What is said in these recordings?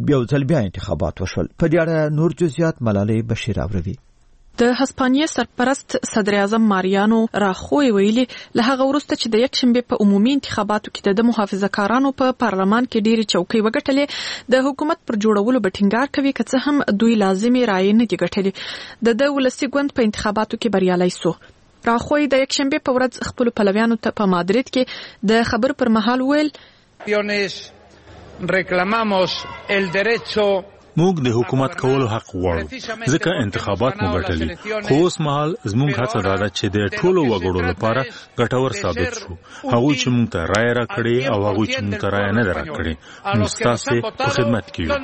یو ځل بیا انتخابات وشول. په دې اړه نور جزئیات ملالۍ بشیر اوروي. د هسپانیې سرپرست صدر اعظم ماریانو راخوی ویلي له هغه وروسته چې د یکشنبه په عمومي انتخاباتو کې د محافظه‌کارانو په پارلمان کې ډېری چوکۍ وګټلې، د حکومت پر جوړولو به ټینګار کوي که څه هم دوی لازمي رایې نه دي ګټلې. د ولسي ګوند په انتخاباتو کې بریالی سو. راخوی د یکشنبه په ورځ خپل پلویانو ته په مادرید کې د خبر پر مهال ویل موږ د حکومت کولو حق غواړو ځکه انتخابات مو ګټلي، خو اوس مهال زموږ هڅه دا ده چې د ټولو وګړو لپاره ګټور ثابت شو. هغوی چې موږ ته رایه راکړي او هغوی چې موږ ته رایه نه ده راکړې، موږ ستاسې په خدمت کې یو.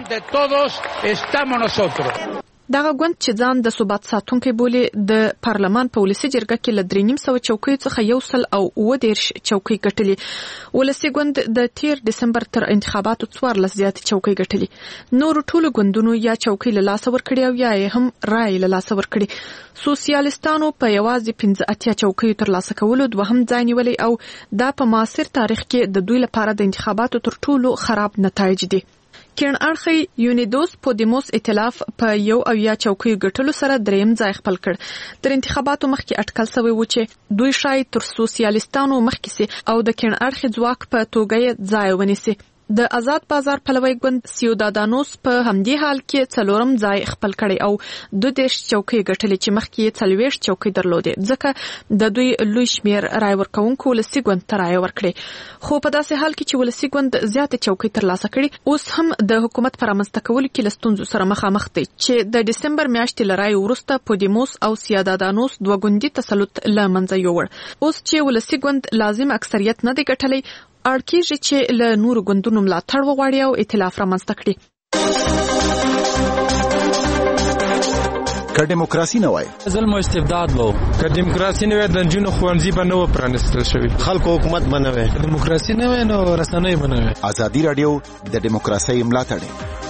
دغه ګوند چې ځان د ثبات ساتونکي بولي د پارلمان په ولسي جرګه کې له 350 چوکیو څخه 130 چوکۍ ګټلې. ولسي ګوند د 13 دسمبر تر انتخاباتو 14 زیاتې چوکۍ ګټلې. نور ټولو ګوندونو یا چوکۍ له لاسه ورکړي او یا هم رای له لاسه ورکړي. سوسیالیستانو په یوازې 15 چوکۍ تر لاسه کولو دوهم ځای نیولی او دا په معاصر تاریخ کې د دوی لپاره د انتخاباتو تر ټولو خراب نتایج دي. کین اړخي یونیدوس پودیموس ائتلاف په 1 چوکۍ ګټلو سره دریم ځای خپل کړ. تر انتخاباتو مخکې اټکل شوی و چې دوی شاید تر سوسیالیستانو مخکې سي او د کین اړخي ځواک په توګه ځای ونیسي. د آزاد بازار پلوی ګوند سیودادانوس په همدې حال کې څلورم ځای خپل کړي او 22 چوکۍ ګټلې چې مخکې 40 چوکۍ درلودې، ځکه د دوی لوی شمیر رای ورکوونکو ولسي ګوند ته رای ورکړي. خو په داسې حال کې چې ولسي ګوند زیاتې چوکۍ ترلاسه کړي، اوس هم د حکومت پر رامنځته کولو کې له ستونزو سره مخامخ دي چې د دسمبر میاشتې له رای وروسته پودیموس او سیودادانوس دوه ګوندي تسلط له منځه یووړ. اوس چې ولسي ګوند لازم اکثریت نه دی ګټلی، اړکیږي چې له نورو ګوندونو ملاتړ وغواړي او ائتلاف رامنځته کړي. که دیموکراسي نه وای ظلم او استبداد وو، که دیموکراسي نه وای د نجونو ښوونځي به نه و پرانیستل شوي، خلکو حکومت به نه وای، دیموکراسي نه وای نو رسنۍ به نه وای. ازادي رادیو د دیموکراسي ملاتړ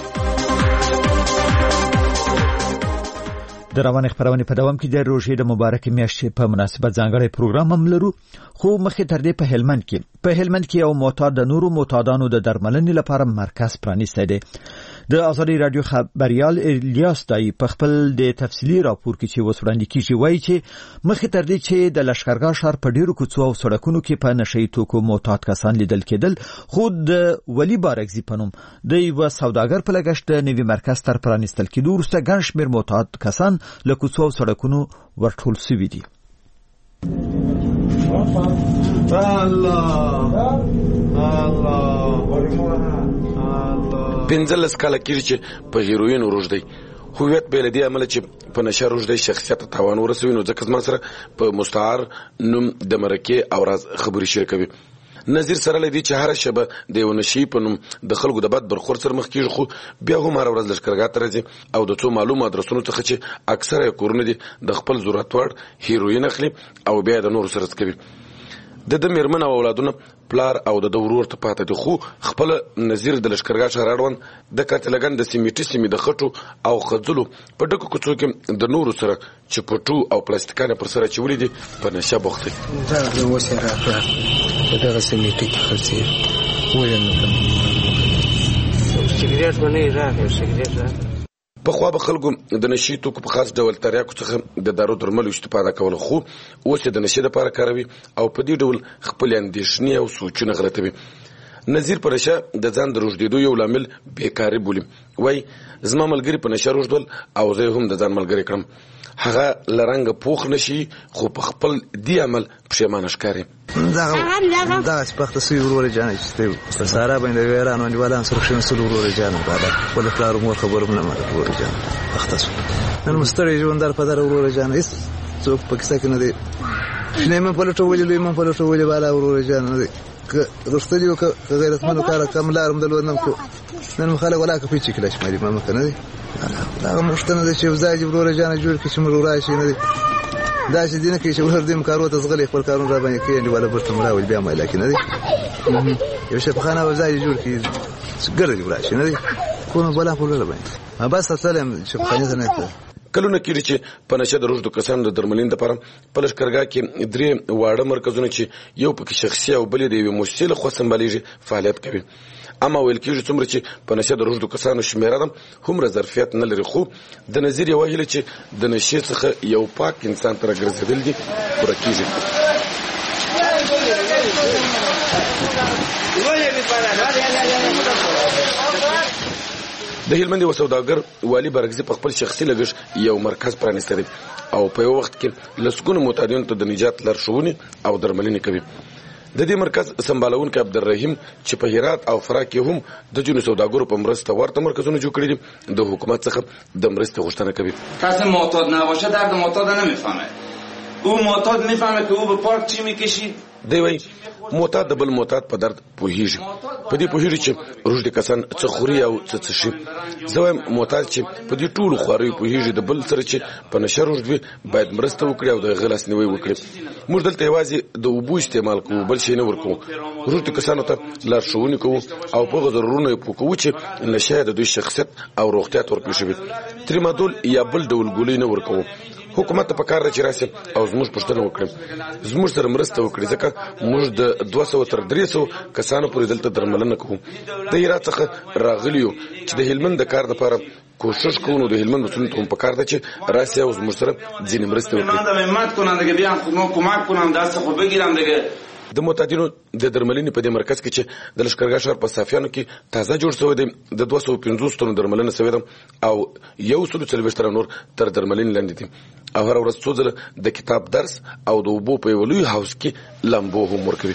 د روانې خبرونه په دوام کې د روژې د مبارکې میاشتې په مناسبت ځانګړی پروګرام هم لرو، خو مخکې تر دې په هلمند کې یو معتاد د نورو معتادانو د درملنې لپاره مرکز پرانیستی دی. د ازادي رادیو خبريال الیاس دای په خپل د تفصیلی راپور کې چې وسوړاندې کیږي وایي چې مخکې تر دې چې د لشکرګاه ښار په ډیرو کوڅو او سړکونو کې په نشئی توکو معتاد کسان لیدل کېدل، خو د ولی بارکزي په نوم د یو سوداګر په لګښت د نوي مرکز تر پرانیستل کېدو وروسته ګڼ شمېر معتاد کسان له کوڅو او سړکونو ورټول شوي دي. پنځلس کاله کېږي چې په هیروین روږدی هویت به له دې عمله چې په نشه روږدی شخصیت ته تاوان ورسوي، نو ځکه زما سره په مستعار نوم د مرکې او راز خبرې شریکوي. نظیر سره لدی چې هر شبه د یو نشي په نوم د خلکو د بد برخورد سره مخ کېږي، خو بیا هم هر ورځ لشکرګاه ته راځي او د څو معلومو ادرسونو څخه چې اکثره کورونه دي د خپل ضرورت وړ هیروین اخلي او بیا د نورو سره کوي. د میرمن او اولادونه پلار او د ورور ته پاتې دي، خو خپل نظیر د لشکرګاه ښار اړوند د کاتلګن د سیمې د خټو او خځلو په ډکو کوڅو کې د نورو سره چې پټو او پلاستیکانه پر سره چولې دي په نشه بوخت دي. دا د وسه راځي په دغه سیمې کې خرڅي وینم سیګریټ باندې راغی سیګریټ په خوا به خلکو د نشي توکو په خاص ډول تریاکو څخه د دارو درملو استفاده کول، خو اوس د نشي لپاره کاروي او په دې ډول خپل اندېښنې او سوچونه غلطوي. نظیر پر نشه د ځان د روږدېدو یو لامل بیکاري بولي. وای زما ملګری په نشه روږدول او زه هم د ځان ملګری کړم، هغه لرنګ پوخ نشي خو په خپل دی عمل پښیمانه ښکاري. دا سپخته سوی ورور جان چې په سارا باندې ویران باندې ولان سره شون سره ورور جان باندې ول پلار مور خبرم نه مړ ورور جان اخته شو نن مستری ژوندار په در ورور جان هیڅ څوک پکې څنګه نه دی نه مې په لټو ویلې مې په لټو ویلې بالا ورور جان نه دی رښتینی او غیرتمنو کار کملارم دلونم کو نن مخاله ولا کفي چې کلاش مې ما مکنه دی دا مشتنه د چې وزاج ورور جان جوړ کې چې مر راشي نه دی دا چې دینه کې چې ور دې مکارو ته زغلي خپل کارون را باندې کې ولا برته مراول بیا مې لکه نه دی یو شپ خانه وزاج جوړ کې ګرځي راشي نه دی کومه بلا خپل را باندې ما بس سلام شپ خانه نه کلونه کېږي چې په نشه د روږدو کسانو د درملنې لپاره په لشکرګاه کې 3 واړه مرکزونه چې یو پکې شخصي او بل د یوې مؤسسې لخوا سمبالیږي فعالیت کوي. اما ویل کېږي څومره چې په نشه د روږدو کسانو شمیره ده هومره ظرفیت نه لري، خو د نظیر یوه هیله چې د نشې څخه یو پاک انسان ته راګرځېدل دي پوره کېږي. د هلمند یو سوداګر والي برګزي په خپل شخصي لګښت یو مرکز پرانیستی دی او په یو وخت کې لسګونو معتادینو ته د نجات لارښوونې او درملنې کوي. د دې مرکز سمبالونکی عبدالرحیم چې په هرات او فراه کې هم د ځینو سوداګرو په مرسته ورته مرکزونه جوړ کړي دي د حکومت څخه د مرستې غوښتنه کوي. کسی معتاد نباشه درد معتاد نمیفهمه، او معتاد میفهمه که او به پارک چی میکشید. دی وایي معتاد د بل معتاد په درد پوهیږي، په دې پوهیږي چې روږدي کسان څه خوري او څه څښي. زه وایم معتاد چې په دې ټولو خواریو پوهیږي د بل سره چې په نشه روږد وي باید مرسته وکړي او د هغه لاسنیوی وکړي. موږ دلته یوازې د اوبو استعمال کوو، بل شی نه ورکوو. روږدي کسانو ته لارښوونې کوو او په هغه ضرورونه یې پوه کوو چې نشه د دوی شخصیت او روغتیا ته ورکړل شوي. تریمادول یا بل ډول ګولۍ نه ورکوو. حکومت ته پکار ده چې راسي او زموږ پوښتنه وکړي، زموږ سره مرسته وکړي، ځکه موږ د 200 تر 300 کسانو پورې دلته درملنه کوو. د هرات څخه راغلي یو چې د هلمند د کار لپاره کوشش کوو، نو د هلمند مسؤلینو ته هم پکار ده چې راسي او زموږ سره ځینې مرستې وکړي. د معتادینو د درملنې په دې مرکز کې چې د لښکرګاه ښار په صافیانو کې تازه جوړ شوی دی د 250 تنو درملنه شوې ده او 140 تنه نور تر درملنې لاندې دي او هر ورځ څو ځله د کتاب درس او د اوبو په یو لوی هاوس کې لامبو هم ورکوي.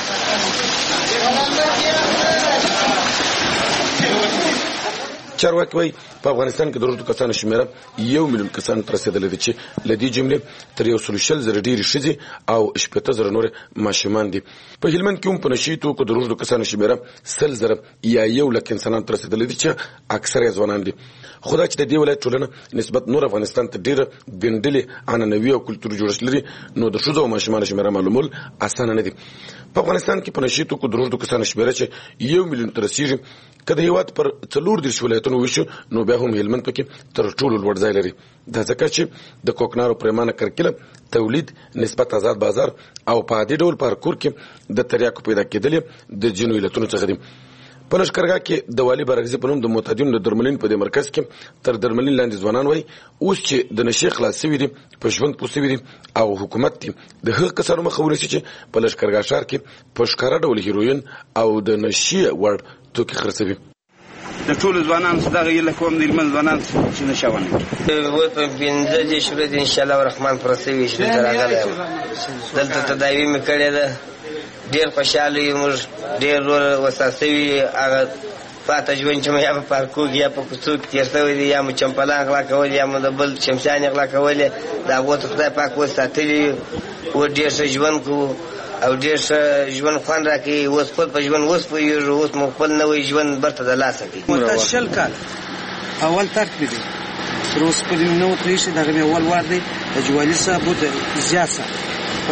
چارواکي وایي په افغانستان کې د روږدو کسانو شمیره 1 میلیون کسانو ته رسېدلې ده چې له دې جملې تر 140,000 ډېرې ښځې او 80,000 نور ماشومان دي. په هلمند کې هم په نشي توکو د روږدو کسانو شمیره 100,000 یا 1 لک انسانانو ته رسېدلې دي چې اکثره یې ځوانان دي. خو دا چې د دې ولایت ټولنه نسبت نور افغانستان ته ډېره ګنډلې عنعنوي او کلتوري جوړښت لري، نو د ښځو او ماشومانو شمیره معلومول اسانه نه دي. په افغانستان کې په نشي توکو د روږدو کسانو شمیره چې 1 میلیون ته رسېږي، که د هېواد پر 34 ولایتونو وشو نو بیا هم هلمند پکې تر ټولو لوړ ځای لري. دا ځکه چې د کوکنارو پریمانه کرکیله تولید، نسبت آزاد بازار او په عادي ډول پارکور کې د تریاکو پیدا کېدل د ځینو علتونو څخه دي. په لښکرګاه کې د والي برګزي په نوم د معتادینو د درملنې په دې مرکز کې تر درملنې لاندې ځوانان وایي اوس چې د نشې خلاص شوي دي په ژوند پوه شوي دي او حکومت دي د هغه کسانو مخه ونیسي چې په لښکرګاه ښار کې په ښکاره ډول هیروین او د نشې وړ توکي خرڅوي. د ټولو ځوانانو څخه دغه یله کوم د هلمند ځوانان چې نشه ونه کړي په 15 ورځې انشاءالله الرحمن پرسوي چې دلته راغلی یم، دلته تداوي مې کړې ده، ډېر خوشحاله یو، موږ ډېر وسع سوي. هغه پاته ژوند چې مو یا په پارکو کې یا په کوڅو کې تېر شوی دی، یا مو چمپلان غلا کول یا مو د بل شمشانې غلا کولې، د هغو ته خدای پاک وساتلي و. ډېر ښه ژوند کوو او ډېر ښه ژوند خوند راکوي. اوس خپل په ژوند اوس پوهېږو، اوس مو خپل نوی ژوند برته د لاسه کوي. معتاد 20 کال اول ترک مې دی، تر اوسه پورې مې نه و پرېښی. دغه مې اول وار دی د جوالي صاحب د زیات صاحب په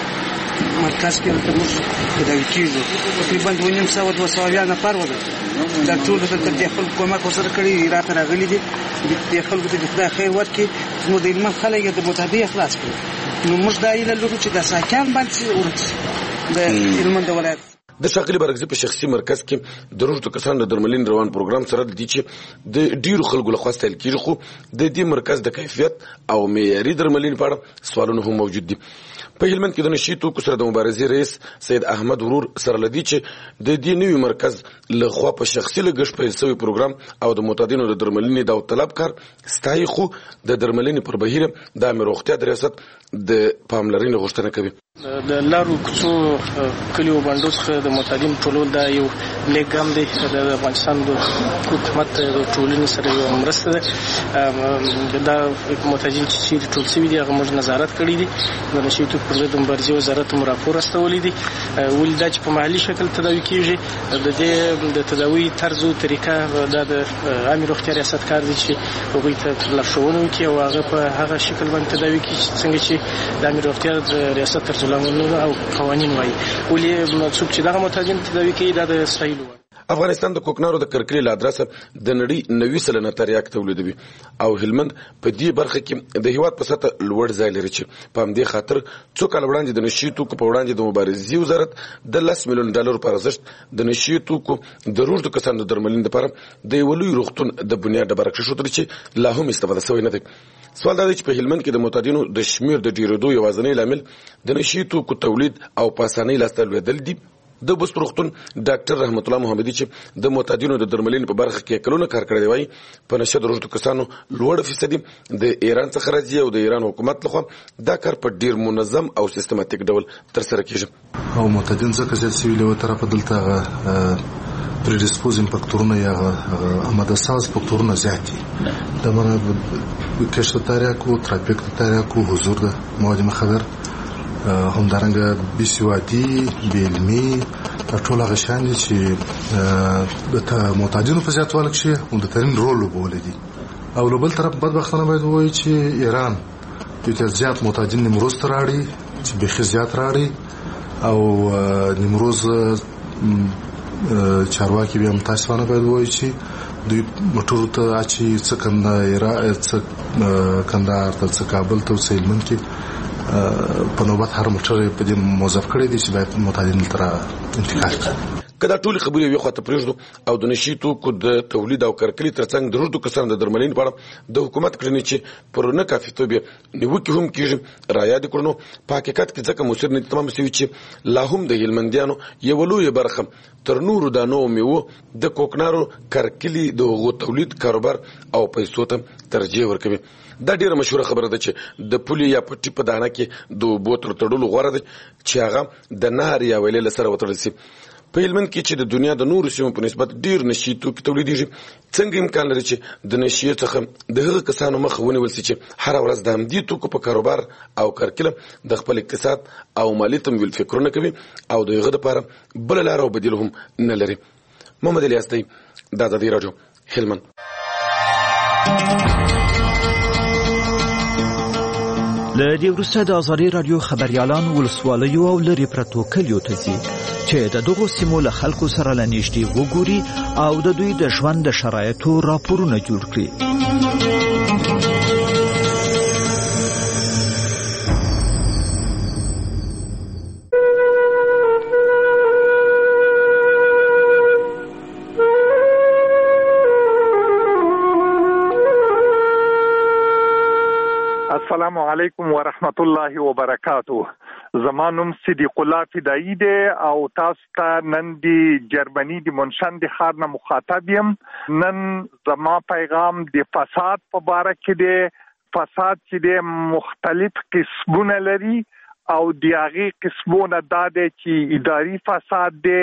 مرکز کې دلته موږ تداوي کېږو. تقریبا 200 نفر وو، دا ټول دلته د خلکو کومک ورسره کړي، راته راغلي دي. د خلکو ته د خدای خیر ورکړي، زموږ د هلمند خلک یې د معتادۍ خلاص کړي. نو موږ دا هیله لرو چې د ساکیان باندې ورسي د هلمند ولایت. د ښاغلي برګزي په شخصي مرکز کې د روږدو کسانو د درملنې روان پروګرام سره د دې چې د ډیرو خلکو لخوا ستایل کېږي، خو د دې مرکز د کیفیت او معیاري درملنې په اړه سوالونه هم موجود دي. په هلمند کې د نشي توکو سره د مبارزې رئیس سید احمد ورور سره لدی چې د دې نوي مرکز لخوا په شخصي لګښت پیل شوی پروګرام او د معتادینو د درملنې د طلب کار ستایي، خو د درملنې پر بهیر د امیر روغتیا د ریاست د پاملرنې غوښتنه کوي. د لارو کوڅو کلیو بانډو څخه د معتادینو ټولول دا یو نیک ګام دی. د افغانستان د حکومت د ټولنې سره یو مرسته ده. دا معتادین چې چیرې ټول شوي دي هغه موږ نظارت کړی دي. د نشي توکو پر ضد مبارزې وزارت هم راپور استولی دی. ولې دا چې په محلي شکل تداوي کېږي، د دې د تداوي طرز او طریقه دا د عامې روغتیا ریاست کار دی چې هغوی ته لارښوونه وکړي او هغه په هغه شکل باندې تداوي کړي څنګه چې د عامې روغتیا ریاست طرز العملونه او قوانین وایي. ولې څوک چې دغه معتادین تداوي کوي دا د اسرائیل وایي. افغانستان د کوکنارو د کرکلي له ادرسه د نړۍ 90% تریاک تولیدوي او هلمند په دې برخه کې د هیواد په سطح لوړ ځای لري چې په همدې خاطر څو کال وړاندې د نشي توکو په وړاندې د مبارزې وزارت د $10 میلیون په ارزښت د نشي توکو د روږدو کسانو د درملنې لپاره د یو لوی روغتون د بنیاد ډبره کېښودل چې لا هم استفاده شوی نه دی. سوال دا دی چې په هلمند کې د معتادینو د شمیر د ډیرېدو یوازینی لامل د نشي توکو تولید او په اسانۍ لاسته لوېدل دي. د بست روغتون ډاکټر رحمت الله محمدي چې د معتادینو د درملنې په برخه کې کلونه کار کړی دی وایي په نشه د روږدو کسانو لوړ فیصدي د ایران څخه راځي او د ایران حکومت لخوا دا کار په ډیر منظم او سیستماتیک ډول ترسره کیږي او معتادین ځکه چې سوي له طرفه دلته پریډیسپوزینګ فاکتورونه یا آماده ساز فاکتورونه زیات دي. د منه کشف تاریاکو ترافیک تاریاکو حضور د مواد مخدر همدارنګه بېسوادي بېعلمي ټول هغه شیان دي چې د معتادینو په زیاتوالي کښې عمدترین رول لوبولی دي. او له بل طرف بدبختانه باید ووایي چې ایران یو زیات معتادین نیمروز ته راړي چې بیخي زیات راړي او نیمروز چارواکي بیا متاسفانه باید ووایي چې دوی موټرو ته اچي څه کندهار ته څه کابل ته څه هلمند کې په نوبت هر موټر په دې موظف کړی دی چې باید معتادین ته انتقال کړي. که دا ټولې خبرې یوې خواته پرېږدو او د نشي توکو د تولید او کرکلي ترڅنګ د روږدو کسانو د درملنې په اړه د حکومت کړنې چې پر نه کافیتوب یې نیوکې هم کېږي رایاد کړو، نو په حقیقت کې ځکه مؤثر نه دي تمام شوي چې لا هم د هلمندیانو یوه لویه برخه تر نورو دانو او میوو د کوکنارو کرکلي د هغو تولید کاروبار او پیسو ته ترجیح ورکوي. دا ډیره مشهوره خبره ده چې د پولې یا پټي په دانه کې د اوبو تر تړلو غوره ده چې هغه د نهر یا ویلې له سره وتړل شي. په هلمند کې چې د دنیا د نورو سیمو په نسبت ډیر نشي توکي تولیدېږي، څنګه امکان لري چې د نشي څخه د هغه کسانو مخه ونیول شي چې هر ورځ د همدې توکو په کاروبار او کرکله د خپل اقتصاد او مالي تمویل فکرونه کوي او د هغه لپاره بل لار او بدیل هم نه لري. محمد الیاس دی، د ازادي راډیو، هلمند. له دې وروسته د ازادي راډیو خبريالان ولسوالیو او لري پرتو کلیو ته ځي چې د دغو سیمو له خلکو سره له نږدې وګوري او د دوی د ژوند د شرایطو راپورونه جوړ کړي. السلام علیکم ورحمت الله وبرکاته. زمانم صدیق الله فدایی دی او تاسو ته نن دی جرمني دی منشن دی ښار نه مخاطب یم. نن زما پیغام دی فساد په باره کې دی. فساد چې دی مختلف قسمونه لري او دی هغې قسمونه دا دی چې اداري فساد دی،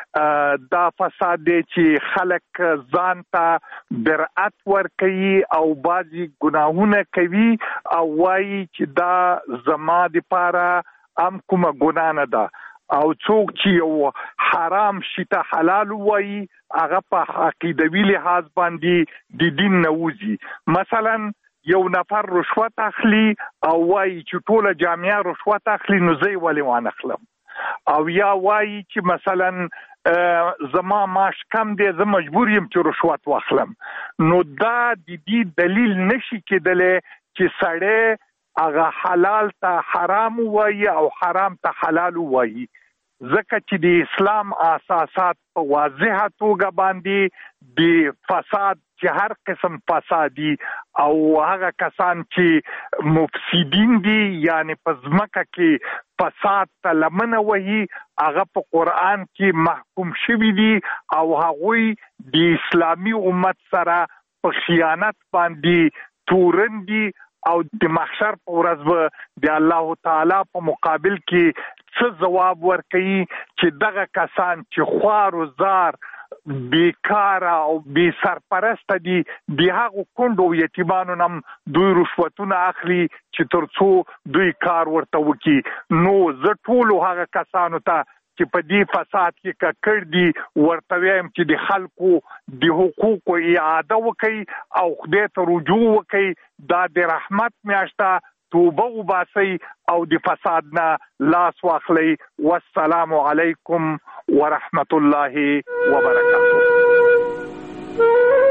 دا فساد دی چې خلک ځان ته برأت ورکوي او بعضې ګناهونه کوي او وایي چې دا زما دپاره هم کومه ګناه نه ده، او څوک چې یو حرام شي ته حلال وایي هغه په عقیدوي لحاظ باندې د دین نه وځي. مثلا یو نفر رشوت اخلي او وایي چې ټوله جامعه رشوت اخلي نو زه یې ولې وانخلم، او یا وایي چې مثلا زما معاش کم دی زه مجبور یم چې رشوت واخلم. نو دا د دې دلیل نشي کېدلی چې سړی هغه حلال ته حرام وایي او حرام ته حلال وایي، ځکه چې د اسلام اساسات په واضحه توګه باندې د فساد چې هر قسم فسادي او هغه کسان چې مفسدین دي یعنی په ځمکه کې فساد ته لمنه وهي هغه په قرآن کې محکوم شوي دي او هغوی د اسلامي امت سره په خیانت باندې تورن دي او د محشر په ورځ به د الله تعالی په مقابل کې څه ځواب ورکوي چې دغه کسان چې خوار و زار بیکاره او بی سرپرسته دي د هغو کونډو یتیمانو نم دوی رشوتونه اخلي چې تر څو دوی کار ورته وکړي. نو زه ټولو هغه کسانو ته چې په دې فساد کې ککړ دي ورته وایم چې د خلکو د حقوقو اعاده وکړي او خدای ته رجوع وکړي. دا د رحمت میاشته، توبه وباسئ او د فساد نه لاس واخلئ. والسلام علیکم ورحمة الله وبركاته.